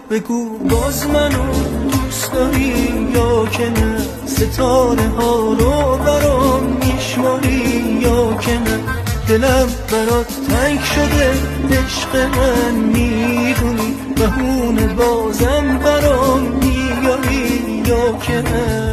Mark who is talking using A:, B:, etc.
A: بگو باز منو دوست داری یا که نه، ستاره ها رو برام میشماری یا که نه. دلم برات تنگ شده عشق من میدونی، بهونه بازم برام میاری یا که نه.